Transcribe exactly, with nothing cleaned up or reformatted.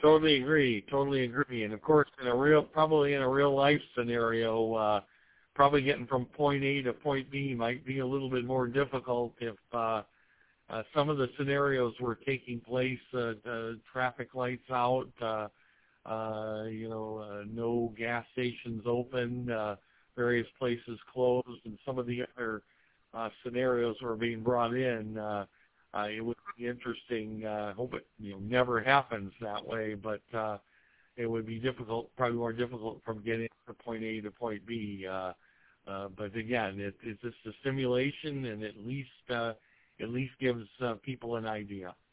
Totally agree. Totally agree. And of course, in a real, probably in a real life scenario, uh, probably getting from point A to point B might be a little bit more difficult if uh, uh, some of the scenarios were taking place, uh, uh, traffic lights out, uh, uh, you know, uh, no gas stations open, uh, various places closed, and some of the other uh, scenarios were being brought in. Uh, uh, it would be interesting. I uh, hope it you know never happens that way, but uh, it would be difficult, probably more difficult from getting from point A to point B. Uh, uh, but again, it, it's just a simulation, and at least uh, at least gives uh, people an idea.